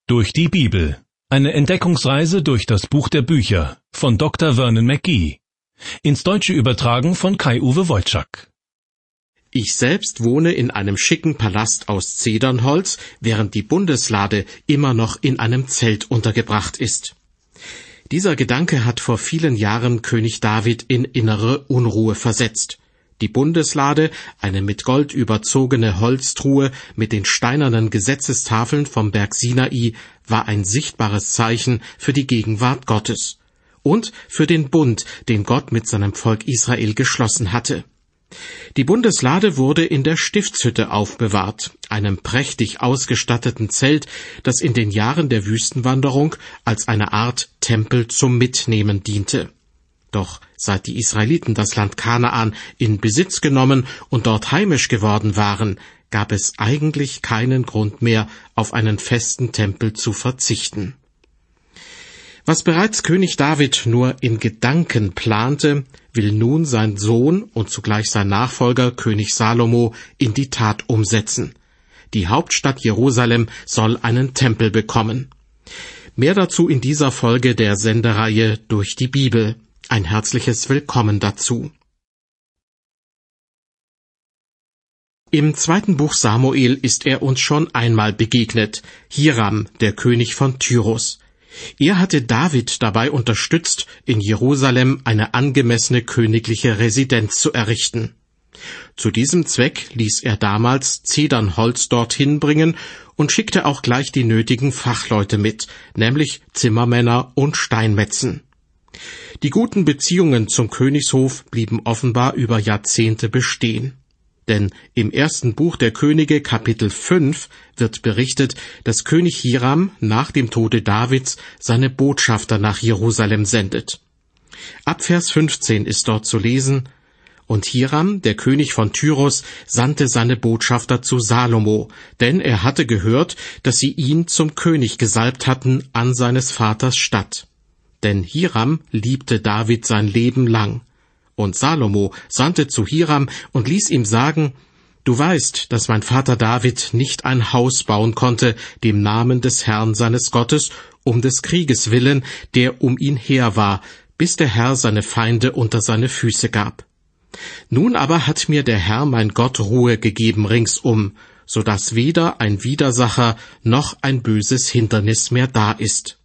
Durch die Bibel. Eine Entdeckungsreise durch das Buch der Bücher von Dr. Vernon McGee. Ins Deutsche übertragen von Kai-Uwe Wojczak. Ich selbst wohne in einem schicken Palast aus Zedernholz, während die Bundeslade immer noch in einem Zelt untergebracht ist. Dieser Gedanke hat vor vielen Jahren König David in innere Unruhe versetzt. Die Bundeslade, eine mit Gold überzogene Holztruhe mit den steinernen Gesetzestafeln vom Berg Sinai, war ein sichtbares Zeichen für die Gegenwart Gottes und für den Bund, den Gott mit seinem Volk Israel geschlossen hatte. Die Bundeslade wurde in der Stiftshütte aufbewahrt, einem prächtig ausgestatteten Zelt, das in den Jahren der Wüstenwanderung als eine Art Tempel zum Mitnehmen diente. Doch seit die Israeliten das Land Kanaan in Besitz genommen und dort heimisch geworden waren, gab es eigentlich keinen Grund mehr, auf einen festen Tempel zu verzichten. Was bereits König David nur in Gedanken plante, will nun sein Sohn und zugleich sein Nachfolger König Salomo in die Tat umsetzen. Die Hauptstadt Jerusalem soll einen Tempel bekommen. Mehr dazu in dieser Folge der Sendereihe Durch die Bibel. Ein herzliches Willkommen dazu. Im 2. Buch Samuel ist er uns schon einmal begegnet, Hiram, der König von Tyrus. Er hatte David dabei unterstützt, in Jerusalem eine angemessene königliche Residenz zu errichten. Zu diesem Zweck ließ er damals Zedernholz dorthin bringen und schickte auch gleich die nötigen Fachleute mit, nämlich Zimmermänner und Steinmetzen. Die guten Beziehungen zum Königshof blieben offenbar über Jahrzehnte bestehen. Denn im 1. Buch der Könige, Kapitel 5, wird berichtet, dass König Hiram nach dem Tode Davids seine Botschafter nach Jerusalem sendet. Ab Vers 15 ist dort zu lesen: Und Hiram, der König von Tyrus, sandte seine Botschafter zu Salomo, denn er hatte gehört, dass sie ihn zum König gesalbt hatten an seines Vaters Statt. Denn Hiram liebte David sein Leben lang. Und Salomo sandte zu Hiram und ließ ihm sagen: Du weißt, dass mein Vater David nicht ein Haus bauen konnte, dem Namen des Herrn seines Gottes, um des Krieges willen, der um ihn her war, bis der Herr seine Feinde unter seine Füße gab. Nun aber hat mir der Herr mein Gott Ruhe gegeben ringsum, so dass weder ein Widersacher noch ein böses Hindernis mehr da ist.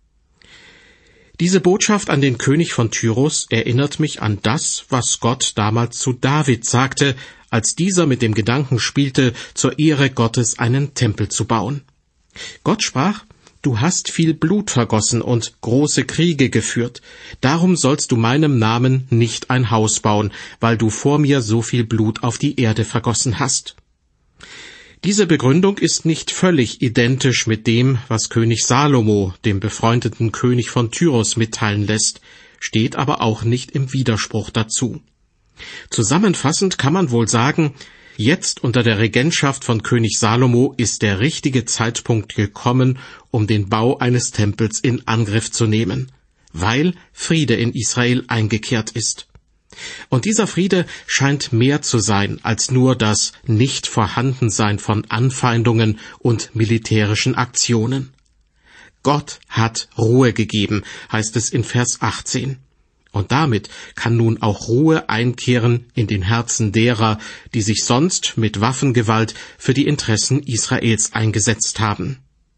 Diese Botschaft an den König von Tyrus erinnert mich an das, was Gott damals zu David sagte, als dieser mit dem Gedanken spielte, zur Ehre Gottes einen Tempel zu bauen. Gott sprach: Du hast viel Blut vergossen und große Kriege geführt. Darum sollst du meinem Namen nicht ein Haus bauen, weil du vor mir so viel Blut auf die Erde vergossen hast. Diese Begründung ist nicht völlig identisch mit dem, was König Salomo, dem befreundeten König von Tyrus, mitteilen lässt, steht aber auch nicht im Widerspruch dazu. Zusammenfassend kann man wohl sagen, jetzt unter der Regentschaft von König Salomo ist der richtige Zeitpunkt gekommen, um den Bau eines Tempels in Angriff zu nehmen, weil Friede in Israel eingekehrt ist. Und dieser Friede scheint mehr zu sein als nur das Nichtvorhandensein von Anfeindungen und militärischen Aktionen. Gott hat Ruhe gegeben, heißt es in Vers 18. Und damit kann nun auch Ruhe einkehren in den Herzen derer, die sich sonst mit Waffengewalt für die Interessen Israels eingesetzt haben.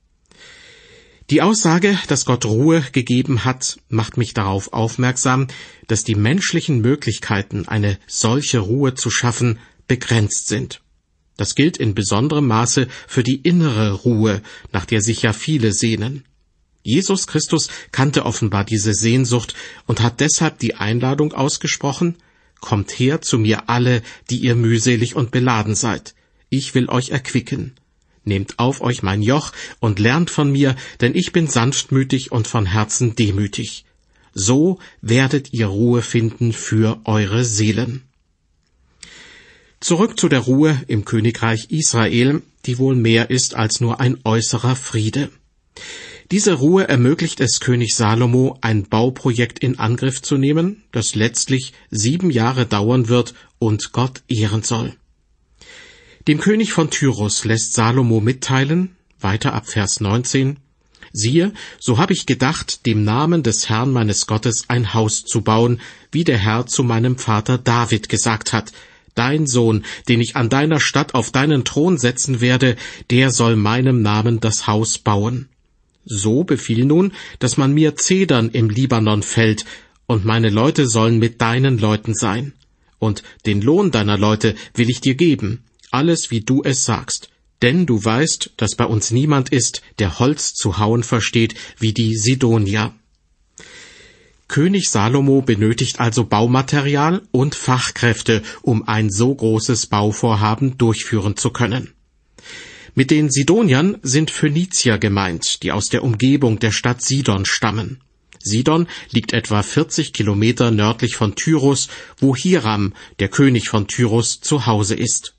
Die Aussage, dass Gott Ruhe gegeben hat, macht mich darauf aufmerksam, dass die menschlichen Möglichkeiten, eine solche Ruhe zu schaffen, begrenzt sind. Das gilt in besonderem Maße für die innere Ruhe, nach der sich ja viele sehnen. Jesus Christus kannte offenbar diese Sehnsucht und hat deshalb die Einladung ausgesprochen: Kommt her zu mir alle, die ihr mühselig und beladen seid. Ich will euch erquicken. Nehmt auf euch mein Joch und lernt von mir, denn ich bin sanftmütig und von Herzen demütig. So werdet ihr Ruhe finden für eure Seelen. Zurück zu der Ruhe im Königreich Israel, die wohl mehr ist als nur ein äußerer Friede. Diese Ruhe ermöglicht es König Salomo, ein Bauprojekt in Angriff zu nehmen, das letztlich 7 Jahre dauern wird und Gott ehren soll. Dem König von Tyrus lässt Salomo mitteilen, weiter ab Vers 19, Siehe, so habe ich gedacht, dem Namen des Herrn meines Gottes ein Haus zu bauen, wie der Herr zu meinem Vater David gesagt hat, dein Sohn, den ich an deiner Stadt auf deinen Thron setzen werde, der soll meinem Namen das Haus bauen. So befiehl nun, dass man mir Zedern im Libanon fällt, und meine Leute sollen mit deinen Leuten sein. Und den Lohn deiner Leute will ich dir geben, alles wie du es sagst. Denn du weißt, dass bei uns niemand ist, der Holz zu hauen versteht, wie die Sidonier. König Salomo benötigt also Baumaterial und Fachkräfte, um ein so großes Bauvorhaben durchführen zu können. Mit den Sidoniern sind Phönizier gemeint, die aus der Umgebung der Stadt Sidon stammen. Sidon liegt etwa 40 Kilometer nördlich von Tyrus, wo Hiram, der König von Tyrus, zu Hause ist.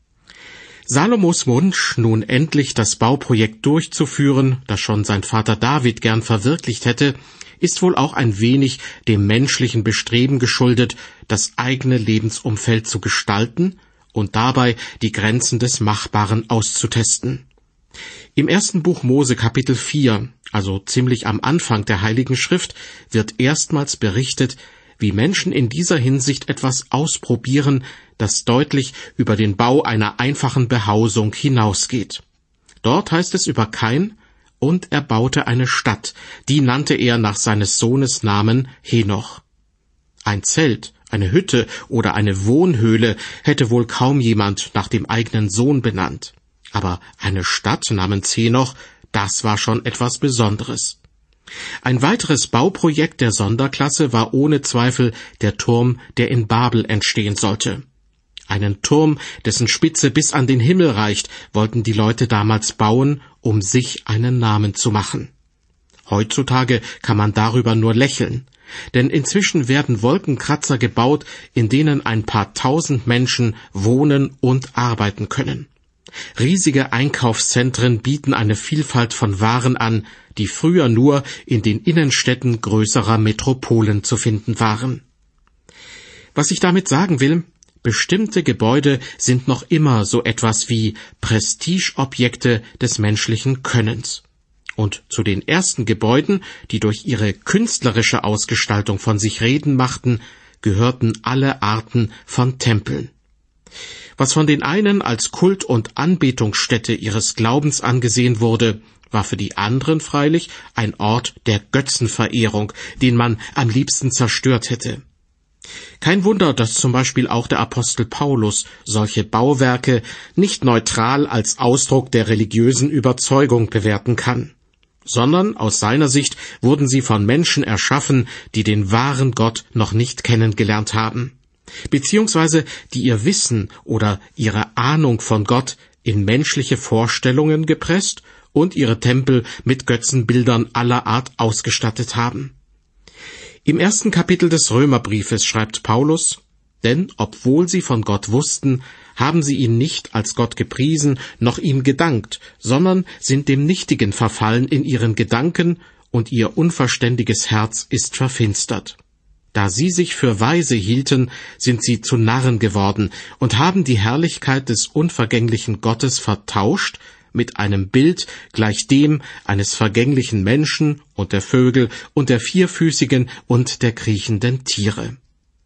Salomos Wunsch, nun endlich das Bauprojekt durchzuführen, das schon sein Vater David gern verwirklicht hätte, ist wohl auch ein wenig dem menschlichen Bestreben geschuldet, das eigene Lebensumfeld zu gestalten und dabei die Grenzen des Machbaren auszutesten. Im 1. Buch Mose Kapitel 4, also ziemlich am Anfang der Heiligen Schrift, wird erstmals berichtet, wie Menschen in dieser Hinsicht etwas ausprobieren, das deutlich über den Bau einer einfachen Behausung hinausgeht. Dort heißt es über Kain, und er baute eine Stadt, die nannte er nach seines Sohnes Namen Henoch. Ein Zelt, eine Hütte oder eine Wohnhöhle hätte wohl kaum jemand nach dem eigenen Sohn benannt. Aber eine Stadt namens Henoch, das war schon etwas Besonderes. Ein weiteres Bauprojekt der Sonderklasse war ohne Zweifel der Turm, der in Babel entstehen sollte. Einen Turm, dessen Spitze bis an den Himmel reicht, wollten die Leute damals bauen, um sich einen Namen zu machen. Heutzutage kann man darüber nur lächeln, denn inzwischen werden Wolkenkratzer gebaut, in denen ein paar tausend Menschen wohnen und arbeiten können. Riesige Einkaufszentren bieten eine Vielfalt von Waren an, die früher nur in den Innenstädten größerer Metropolen zu finden waren. Was ich damit sagen will, bestimmte Gebäude sind noch immer so etwas wie Prestigeobjekte des menschlichen Könnens. Und zu den ersten Gebäuden, die durch ihre künstlerische Ausgestaltung von sich reden machten, gehörten alle Arten von Tempeln. Was von den einen als Kult- und Anbetungsstätte ihres Glaubens angesehen wurde, war für die anderen freilich ein Ort der Götzenverehrung, den man am liebsten zerstört hätte. Kein Wunder, dass zum Beispiel auch der Apostel Paulus solche Bauwerke nicht neutral als Ausdruck der religiösen Überzeugung bewerten kann, sondern aus seiner Sicht wurden sie von Menschen erschaffen, die den wahren Gott noch nicht kennengelernt haben, beziehungsweise die ihr Wissen oder ihre Ahnung von Gott in menschliche Vorstellungen gepresst und ihre Tempel mit Götzenbildern aller Art ausgestattet haben. Im 1. Kapitel des Römerbriefes schreibt Paulus, denn obwohl sie von Gott wussten, haben sie ihn nicht als Gott gepriesen, noch ihm gedankt, sondern sind dem Nichtigen verfallen in ihren Gedanken, und ihr unverständiges Herz ist verfinstert. Da sie sich für weise hielten, sind sie zu Narren geworden und haben die Herrlichkeit des unvergänglichen Gottes vertauscht mit einem Bild gleich dem eines vergänglichen Menschen und der Vögel und der vierfüßigen und der kriechenden Tiere.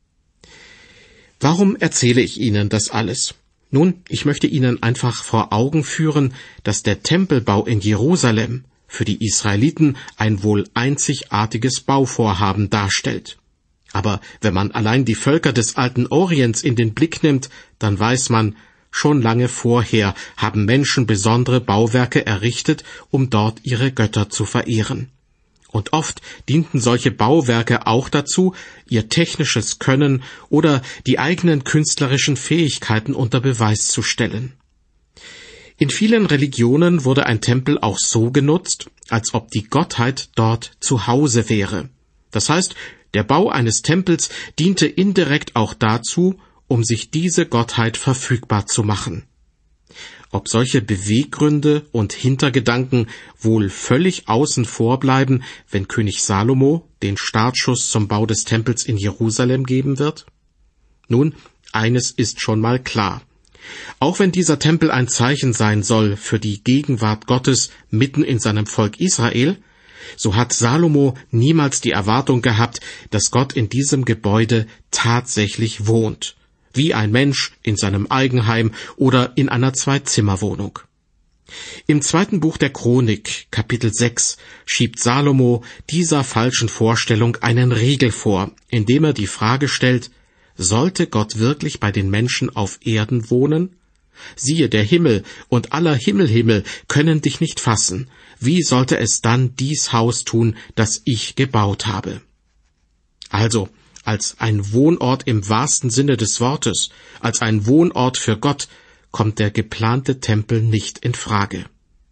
Warum erzähle ich Ihnen das alles? Nun, ich möchte Ihnen einfach vor Augen führen, dass der Tempelbau in Jerusalem für die Israeliten ein wohl einzigartiges Bauvorhaben darstellt. Aber wenn man allein die Völker des alten Orients in den Blick nimmt, dann weiß man, schon lange vorher haben Menschen besondere Bauwerke errichtet, um dort ihre Götter zu verehren. Und oft dienten solche Bauwerke auch dazu, ihr technisches Können oder die eigenen künstlerischen Fähigkeiten unter Beweis zu stellen. In vielen Religionen wurde ein Tempel auch so genutzt, als ob die Gottheit dort zu Hause wäre. Das heißt, der Bau eines Tempels diente indirekt auch dazu, um sich diese Gottheit verfügbar zu machen. Ob solche Beweggründe und Hintergedanken wohl völlig außen vor bleiben, wenn König Salomo den Startschuss zum Bau des Tempels in Jerusalem geben wird? Nun, eines ist schon mal klar. Auch wenn dieser Tempel ein Zeichen sein soll für die Gegenwart Gottes mitten in seinem Volk Israel, so hat Salomo niemals die Erwartung gehabt, dass Gott in diesem Gebäude tatsächlich wohnt, wie ein Mensch in seinem Eigenheim oder in einer Zwei-Zimmer-Wohnung. Im 2. Buch der Chronik, Kapitel 6, schiebt Salomo dieser falschen Vorstellung einen Riegel vor, indem er die Frage stellt: Sollte Gott wirklich bei den Menschen auf Erden wohnen? Siehe, der Himmel und aller Himmel können dich nicht fassen. Wie sollte es dann dies Haus tun, das ich gebaut habe? Also, als ein Wohnort im wahrsten Sinne des Wortes, als ein Wohnort für Gott, kommt der geplante Tempel nicht in Frage.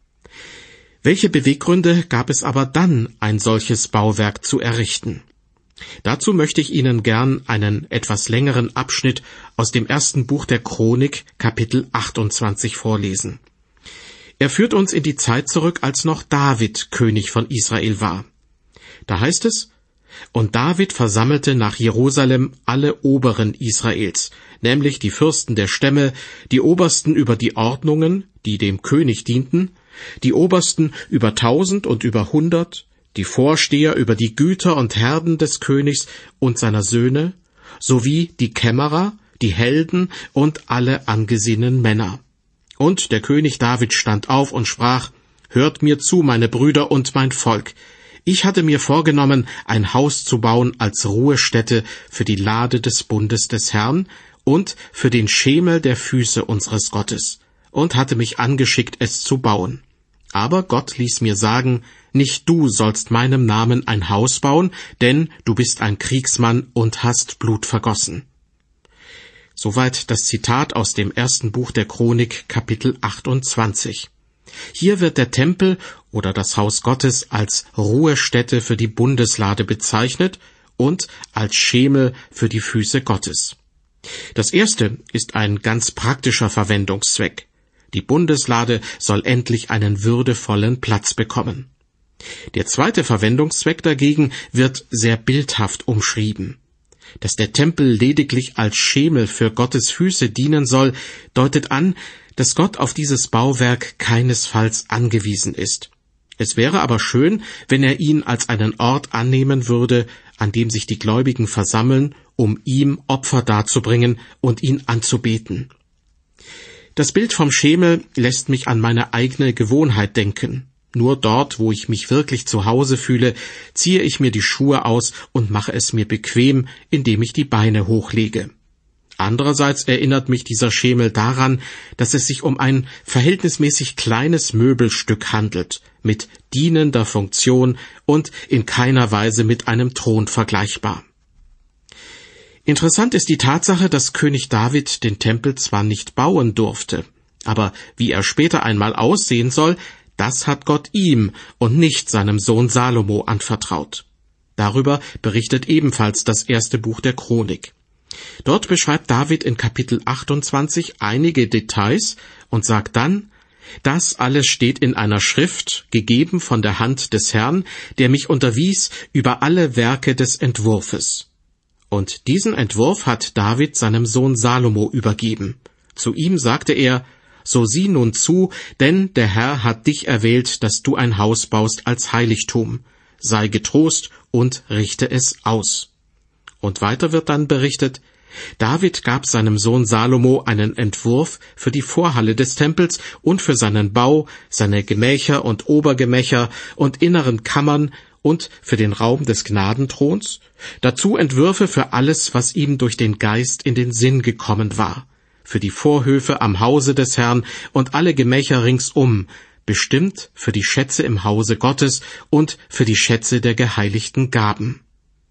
Welche Beweggründe gab es aber dann, ein solches Bauwerk zu errichten? Dazu möchte ich Ihnen gern einen etwas längeren Abschnitt aus dem 1. Buch der Chronik, Kapitel 28 vorlesen. Er führt uns in die Zeit zurück, als noch David König von Israel war. Da heißt es: Und David versammelte nach Jerusalem alle Oberen Israels, nämlich die Fürsten der Stämme, die Obersten über die Ordnungen, die dem König dienten, die Obersten über 1000 und über 100, die Vorsteher über die Güter und Herden des Königs und seiner Söhne, sowie die Kämmerer, die Helden und alle angesehenen Männer. Und der König David stand auf und sprach: Hört mir zu, meine Brüder und mein Volk. Ich hatte mir vorgenommen, ein Haus zu bauen als Ruhestätte für die Lade des Bundes des Herrn und für den Schemel der Füße unseres Gottes, und hatte mich angeschickt, es zu bauen. Aber Gott ließ mir sagen: Nicht du sollst meinem Namen ein Haus bauen, denn du bist ein Kriegsmann und hast Blut vergossen. Soweit das Zitat aus dem 1. Buch der Chronik, Kapitel 28. Hier wird der Tempel oder das Haus Gottes als Ruhestätte für die Bundeslade bezeichnet und als Schemel für die Füße Gottes. Das erste ist ein ganz praktischer Verwendungszweck. Die Bundeslade soll endlich einen würdevollen Platz bekommen. Der zweite Verwendungszweck dagegen wird sehr bildhaft umschrieben. Dass der Tempel lediglich als Schemel für Gottes Füße dienen soll, deutet an, dass Gott auf dieses Bauwerk keinesfalls angewiesen ist. Es wäre aber schön, wenn er ihn als einen Ort annehmen würde, an dem sich die Gläubigen versammeln, um ihm Opfer darzubringen und ihn anzubeten. Das Bild vom Schemel lässt mich an meine eigene Gewohnheit denken. Nur dort, wo ich mich wirklich zu Hause fühle, ziehe ich mir die Schuhe aus und mache es mir bequem, indem ich die Beine hochlege. Andererseits erinnert mich dieser Schemel daran, dass es sich um ein verhältnismäßig kleines Möbelstück handelt, mit dienender Funktion und in keiner Weise mit einem Thron vergleichbar. Interessant ist die Tatsache, dass König David den Tempel zwar nicht bauen durfte, aber wie er später einmal aussehen soll, das hat Gott ihm und nicht seinem Sohn Salomo anvertraut. Darüber berichtet ebenfalls das 1. Buch der Chronik. Dort beschreibt David in Kapitel 28 einige Details und sagt dann: Das alles steht in einer Schrift, gegeben von der Hand des Herrn, der mich unterwies über alle Werke des Entwurfes. Und diesen Entwurf hat David seinem Sohn Salomo übergeben. Zu ihm sagte er: So sieh nun zu, denn der Herr hat dich erwählt, dass du ein Haus baust als Heiligtum. Sei getrost und richte es aus. Und weiter wird dann berichtet: David gab seinem Sohn Salomo einen Entwurf für die Vorhalle des Tempels und für seinen Bau, seine Gemächer und Obergemächer und inneren Kammern und für den Raum des Gnadenthrons, dazu Entwürfe für alles, was ihm durch den Geist in den Sinn gekommen war, für die Vorhöfe am Hause des Herrn und alle Gemächer ringsum, bestimmt für die Schätze im Hause Gottes und für die Schätze der geheiligten Gaben.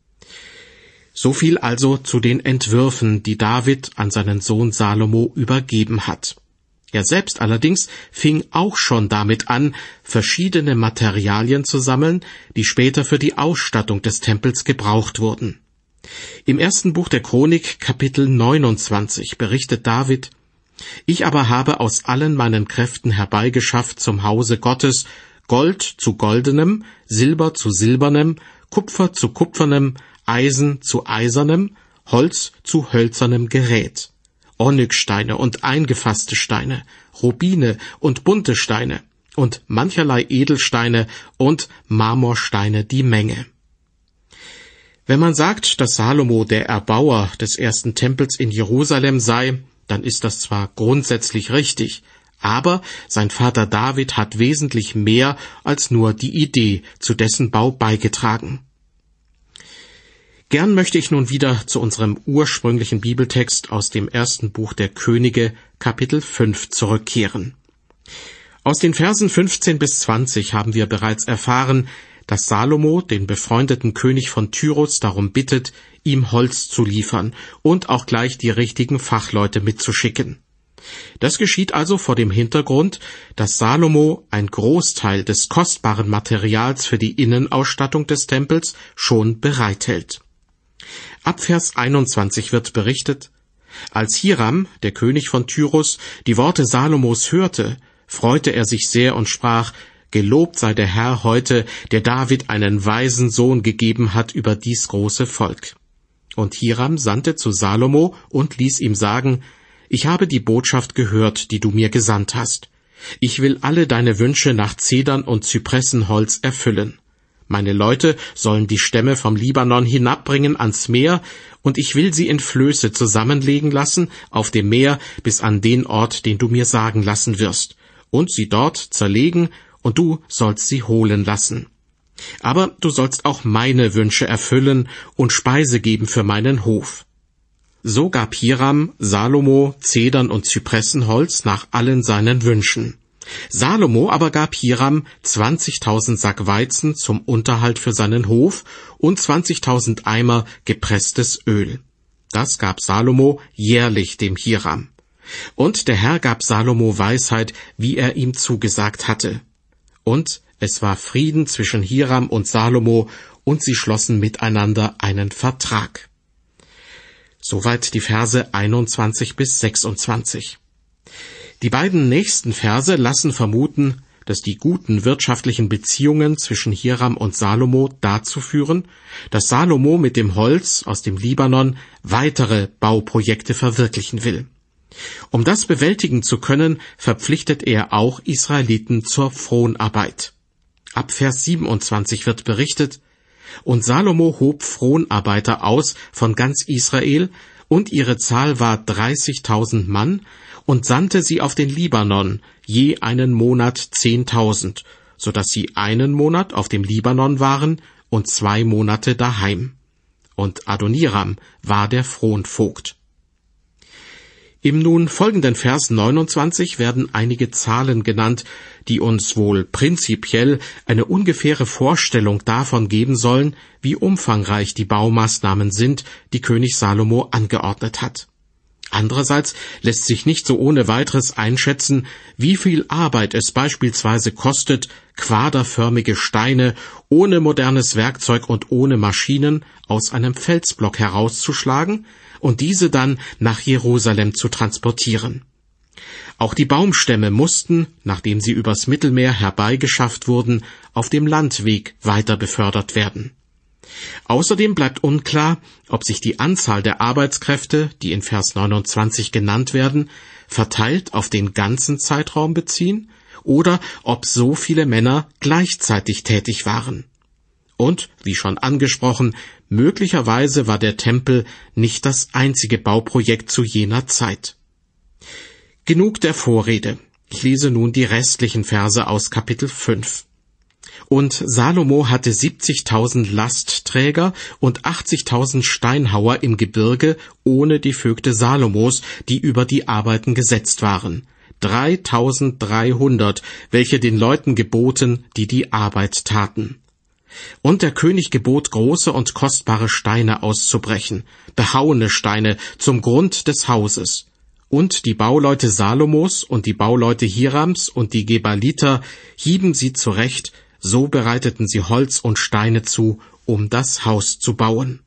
So viel also zu den Entwürfen, die David an seinen Sohn Salomo übergeben hat. Er selbst allerdings fing auch schon damit an, verschiedene Materialien zu sammeln, die später für die Ausstattung des Tempels gebraucht wurden. Im 1. Buch der Chronik, Kapitel 29, berichtet David: Ich aber habe aus allen meinen Kräften herbeigeschafft zum Hause Gottes Gold zu goldenem, Silber zu silbernem, Kupfer zu kupfernem, Eisen zu eisernem, Holz zu hölzernem Gerät. Onyxsteine und eingefasste Steine, Rubine und bunte Steine und mancherlei Edelsteine und Marmorsteine die Menge. Wenn man sagt, dass Salomo der Erbauer des ersten Tempels in Jerusalem sei, dann ist das zwar grundsätzlich richtig, aber sein Vater David hat wesentlich mehr als nur die Idee zu dessen Bau beigetragen. Gern möchte ich nun wieder zu unserem ursprünglichen Bibeltext aus dem ersten Buch der Könige, Kapitel 5, zurückkehren. Aus den Versen 15 bis 20 haben wir bereits erfahren, dass Salomo den befreundeten König von Tyrus darum bittet, ihm Holz zu liefern und auch gleich die richtigen Fachleute mitzuschicken. Das geschieht also vor dem Hintergrund, dass Salomo ein Großteil des kostbaren Materials für die Innenausstattung des Tempels schon bereithält. Ab Vers 21 wird berichtet: Als Hiram, der König von Tyrus, die Worte Salomos hörte, freute er sich sehr und sprach: Gelobt sei der Herr heute, der David einen weisen Sohn gegeben hat über dies große Volk. Und Hiram sandte zu Salomo und ließ ihm sagen: Ich habe die Botschaft gehört, die du mir gesandt hast. Ich will alle deine Wünsche nach Zedern und Zypressenholz erfüllen. Meine Leute sollen die Stämme vom Libanon hinabbringen ans Meer, und ich will sie in Flöße zusammenlegen lassen auf dem Meer bis an den Ort, den du mir sagen lassen wirst, und sie dort zerlegen, und du sollst sie holen lassen. Aber du sollst auch meine Wünsche erfüllen und Speise geben für meinen Hof. So gab Hiram Salomo Zedern und Zypressenholz nach allen seinen Wünschen. Salomo aber gab Hiram 20.000 Sack Weizen zum Unterhalt für seinen Hof und 20.000 Eimer gepresstes Öl. Das gab Salomo jährlich dem Hiram. Und der Herr gab Salomo Weisheit, wie er ihm zugesagt hatte. Und es war Frieden zwischen Hiram und Salomo, und sie schlossen miteinander einen Vertrag. Soweit die Verse 21 bis 26. Die beiden nächsten Verse lassen vermuten, dass die guten wirtschaftlichen Beziehungen zwischen Hiram und Salomo dazu führen, dass Salomo mit dem Holz aus dem Libanon weitere Bauprojekte verwirklichen will. Um das bewältigen zu können, verpflichtet er auch Israeliten zur Fronarbeit. Ab Vers 27 wird berichtet: Und Salomo hob Fronarbeiter aus von ganz Israel, und ihre Zahl war 30.000 Mann, und sandte sie auf den Libanon, je einen Monat 10.000, so dass sie einen Monat auf dem Libanon waren und 2 Monate daheim. Und Adoniram war der Fronvogt. Im nun folgenden Vers 29 werden einige Zahlen genannt, die uns wohl prinzipiell eine ungefähre Vorstellung davon geben sollen, wie umfangreich die Baumaßnahmen sind, die König Salomo angeordnet hat. Andererseits lässt sich nicht so ohne weiteres einschätzen, wie viel Arbeit es beispielsweise kostet, quaderförmige Steine ohne modernes Werkzeug und ohne Maschinen aus einem Felsblock herauszuschlagen und diese dann nach Jerusalem zu transportieren. Auch die Baumstämme mussten, nachdem sie übers Mittelmeer herbeigeschafft wurden, auf dem Landweg weiter befördert werden. Außerdem bleibt unklar, ob sich die Anzahl der Arbeitskräfte, die in Vers 29 genannt werden, verteilt auf den ganzen Zeitraum beziehen oder ob so viele Männer gleichzeitig tätig waren. Und, wie schon angesprochen, möglicherweise war der Tempel nicht das einzige Bauprojekt zu jener Zeit. Genug der Vorrede. Ich lese nun die restlichen Verse aus Kapitel 5. Und Salomo hatte 70.000 Lastträger und 80.000 Steinhauer im Gebirge ohne die Vögte Salomos, die über die Arbeiten gesetzt waren. 3.300, welche den Leuten geboten, die die Arbeit taten. Und der König gebot, große und kostbare Steine auszubrechen, behauene Steine zum Grund des Hauses. Und die Bauleute Salomos und die Bauleute Hirams und die Gebaliter hieben sie zurecht, so bereiteten sie Holz und Steine zu, um das Haus zu bauen.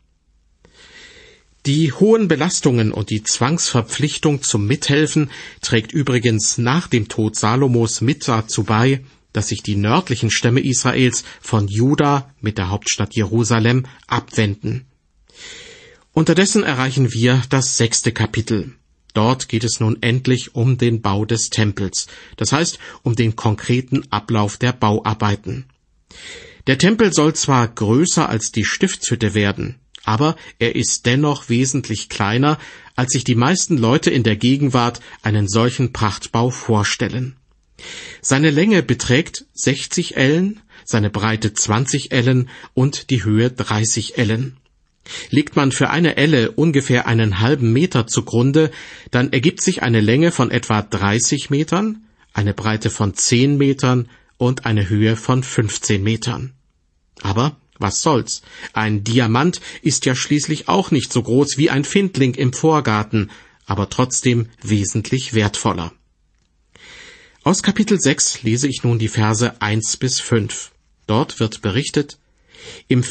Die hohen Belastungen und die Zwangsverpflichtung zum Mithelfen trägt übrigens nach dem Tod Salomos mit dazu bei, dass sich die nördlichen Stämme Israels von Juda mit der Hauptstadt Jerusalem abwenden. Unterdessen erreichen wir das 6. Kapitel. Dort geht es nun endlich um den Bau des Tempels, das heißt um den konkreten Ablauf der Bauarbeiten. Der Tempel soll zwar größer als die Stiftshütte werden, aber er ist dennoch wesentlich kleiner, als sich die meisten Leute in der Gegenwart einen solchen Prachtbau vorstellen. Seine Länge beträgt 60 Ellen, seine Breite 20 Ellen und die Höhe 30 Ellen. Legt man für eine Elle ungefähr einen halben Meter zugrunde, dann ergibt sich eine Länge von etwa 30 Metern, eine Breite von 10 Metern und eine Höhe von 15 Metern. Aber was soll's? Ein Diamant ist ja schließlich auch nicht so groß wie ein Findling im Vorgarten, aber trotzdem wesentlich wertvoller. Aus Kapitel 6 lese ich nun die Verse 1 bis 5. Dort wird berichtet: Im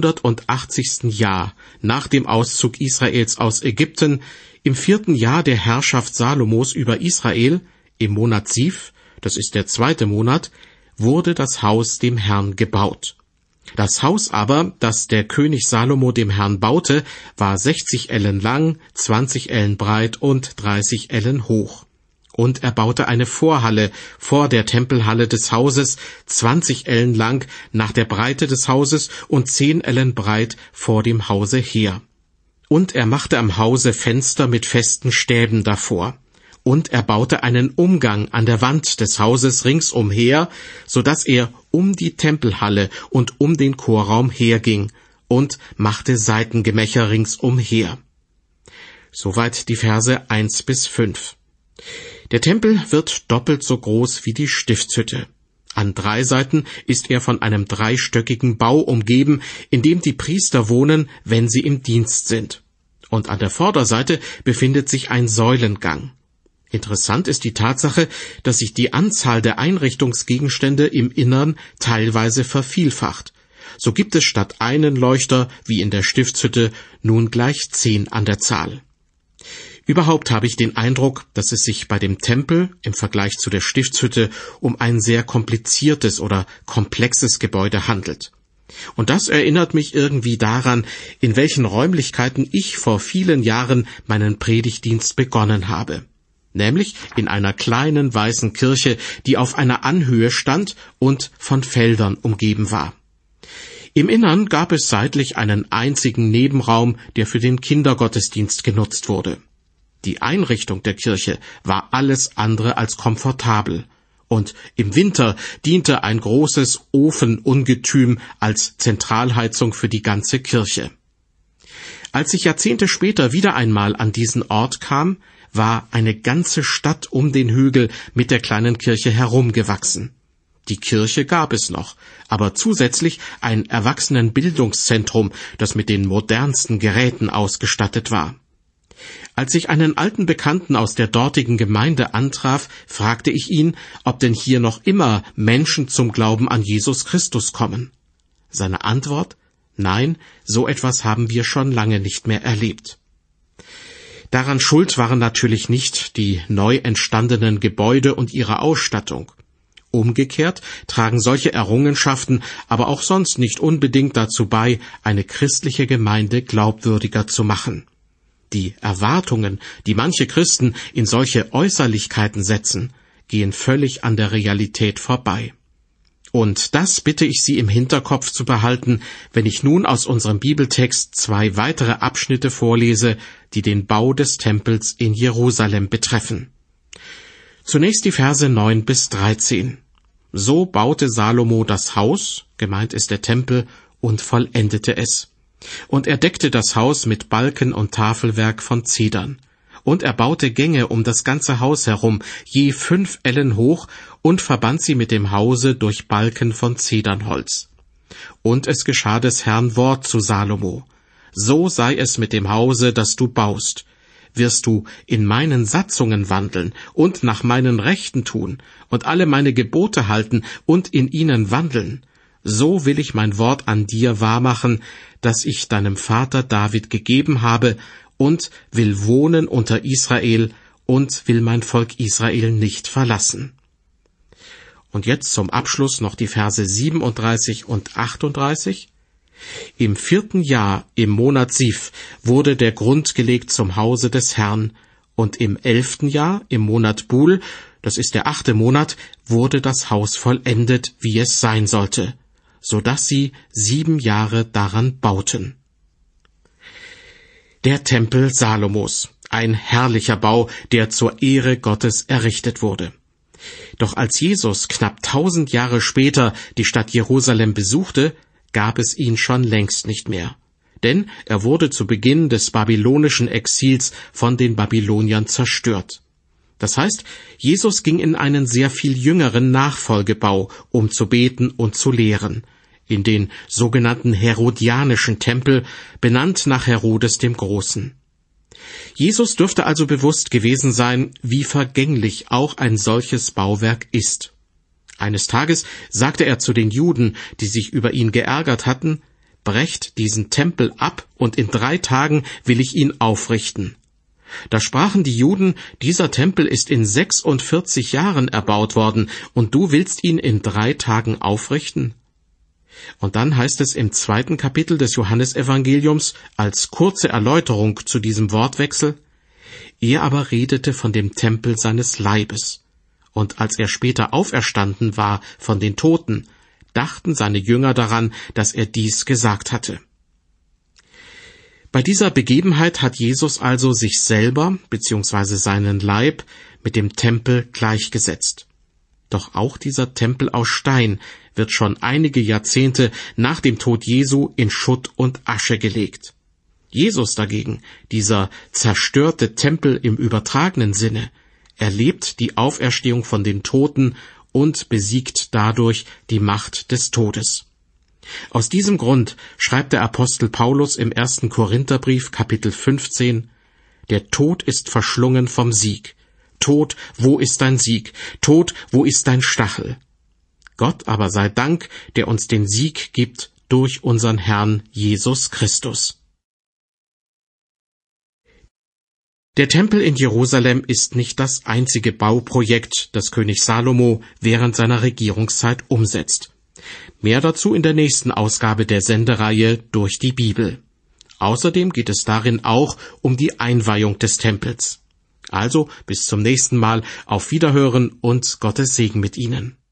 480. Jahr nach dem Auszug Israels aus Ägypten, im 4. Jahr der Herrschaft Salomos über Israel, im Monat Siv, das ist der 2. Monat, wurde das Haus dem Herrn gebaut. Das Haus aber, das der König Salomo dem Herrn baute, war 60 Ellen lang, 20 Ellen breit und 30 Ellen hoch. Und er baute eine Vorhalle vor der Tempelhalle des Hauses, 20 Ellen lang nach der Breite des Hauses und 10 Ellen breit vor dem Hause her. Und er machte am Hause Fenster mit festen Stäben davor. Und er baute einen Umgang an der Wand des Hauses ringsumher, so dass er um die Tempelhalle und um den Chorraum herging, und machte Seitengemächer ringsumher. Soweit die Verse 1 bis 5. Der Tempel wird doppelt so groß wie die Stiftshütte. An 3 Seiten ist er von einem 3-stöckigen Bau umgeben, in dem die Priester wohnen, wenn sie im Dienst sind. Und an der Vorderseite befindet sich ein Säulengang. Interessant ist die Tatsache, dass sich die Anzahl der Einrichtungsgegenstände im Innern teilweise vervielfacht. So gibt es statt einen Leuchter, wie in der Stiftshütte, nun gleich 10 an der Zahl. Überhaupt habe ich den Eindruck, dass es sich bei dem Tempel im Vergleich zu der Stiftshütte um ein sehr kompliziertes oder komplexes Gebäude handelt. Und das erinnert mich irgendwie daran, in welchen Räumlichkeiten ich vor vielen Jahren meinen Predigtdienst begonnen habe. Nämlich in einer kleinen weißen Kirche, die auf einer Anhöhe stand und von Feldern umgeben war. Im Innern gab es seitlich einen einzigen Nebenraum, der für den Kindergottesdienst genutzt wurde. Die Einrichtung der Kirche war alles andere als komfortabel, und im Winter diente ein großes Ofenungetüm als Zentralheizung für die ganze Kirche. Als ich Jahrzehnte später wieder einmal an diesen Ort kam, war eine ganze Stadt um den Hügel mit der kleinen Kirche herumgewachsen. Die Kirche gab es noch, aber zusätzlich ein Erwachsenenbildungszentrum, das mit den modernsten Geräten ausgestattet war. Als ich einen alten Bekannten aus der dortigen Gemeinde antraf, fragte ich ihn, ob denn hier noch immer Menschen zum Glauben an Jesus Christus kommen. Seine Antwort: Nein, so etwas haben wir schon lange nicht mehr erlebt. Daran schuld waren natürlich nicht die neu entstandenen Gebäude und ihre Ausstattung. Umgekehrt tragen solche Errungenschaften aber auch sonst nicht unbedingt dazu bei, eine christliche Gemeinde glaubwürdiger zu machen. Die Erwartungen, die manche Christen in solche Äußerlichkeiten setzen, gehen völlig an der Realität vorbei. Und das bitte ich Sie im Hinterkopf zu behalten, wenn ich nun aus unserem Bibeltext 2 weitere Abschnitte vorlese, die den Bau des Tempels in Jerusalem betreffen. Zunächst die Verse 9 bis 13. So baute Salomo das Haus, gemeint ist der Tempel, und vollendete es. Und er deckte das Haus mit Balken und Tafelwerk von Zedern. Und er baute Gänge um das ganze Haus herum, je 5 Ellen hoch, und verband sie mit dem Hause durch Balken von Zedernholz. Und es geschah des Herrn Wort zu Salomo: So sei es mit dem Hause, das du baust. Wirst du in meinen Satzungen wandeln und nach meinen Rechten tun und alle meine Gebote halten und in ihnen wandeln, so will ich mein Wort an dir wahrmachen, das ich deinem Vater David gegeben habe, und will wohnen unter Israel und will mein Volk Israel nicht verlassen. Und jetzt zum Abschluss noch die Verse 37 und 38. Im 4. Jahr, im Monat Siv, wurde der Grund gelegt zum Hause des Herrn, und im 11. Jahr, im Monat Bul, das ist der 8. Monat, wurde das Haus vollendet, wie es sein sollte, so dass sie 7 Jahre daran bauten. Der Tempel Salomos, ein herrlicher Bau, der zur Ehre Gottes errichtet wurde. Doch als Jesus knapp 1000 Jahre später die Stadt Jerusalem besuchte, gab es ihn schon längst nicht mehr. Denn er wurde zu Beginn des babylonischen Exils von den Babyloniern zerstört. Das heißt, Jesus ging in einen sehr viel jüngeren Nachfolgebau, um zu beten und zu lehren, in den sogenannten Herodianischen Tempel, benannt nach Herodes dem Großen. Jesus dürfte also bewusst gewesen sein, wie vergänglich auch ein solches Bauwerk ist. Eines Tages sagte er zu den Juden, die sich über ihn geärgert hatten: »Brecht diesen Tempel ab, und in 3 Tagen will ich ihn aufrichten.« Da sprachen die Juden: »Dieser Tempel ist in 46 Jahren erbaut worden, und du willst ihn in 3 Tagen aufrichten?« Und dann heißt es im 2. Kapitel des Johannesevangeliums als kurze Erläuterung zu diesem Wortwechsel: »Er aber redete von dem Tempel seines Leibes. Und als er später auferstanden war von den Toten, dachten seine Jünger daran, dass er dies gesagt hatte.« Bei dieser Begebenheit hat Jesus also sich selber bzw. seinen Leib mit dem Tempel gleichgesetzt. Doch auch dieser Tempel aus Stein wird schon einige Jahrzehnte nach dem Tod Jesu in Schutt und Asche gelegt. Jesus dagegen, dieser zerstörte Tempel im übertragenen Sinne, erlebt die Auferstehung von den Toten und besiegt dadurch die Macht des Todes. Aus diesem Grund schreibt der Apostel Paulus im 1. Korintherbrief, Kapitel 15, »Der Tod ist verschlungen vom Sieg. Tod, wo ist dein Sieg? Tod, wo ist dein Stachel? Gott aber sei Dank, der uns den Sieg gibt durch unseren Herrn Jesus Christus.« Der Tempel in Jerusalem ist nicht das einzige Bauprojekt, das König Salomo während seiner Regierungszeit umsetzt. Mehr dazu in der nächsten Ausgabe der Sendereihe Durch die Bibel. Außerdem geht es darin auch um die Einweihung des Tempels. Also bis zum nächsten Mal, auf Wiederhören und Gottes Segen mit Ihnen.